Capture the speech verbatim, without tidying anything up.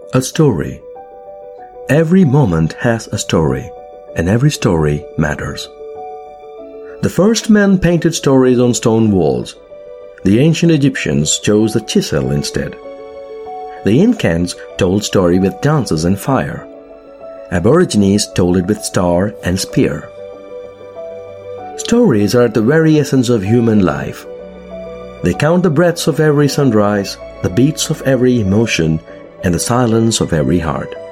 A story. Every moment has a story, and every story matters. The first men painted stories on stone walls. The ancient Egyptians chose the chisel instead. The Incans told story with dances and fire. Aborigines told it with star and spear. Stories are at the very essence of human life. They count the breaths of every sunrise, the beats of every emotion, and the silence of every heart.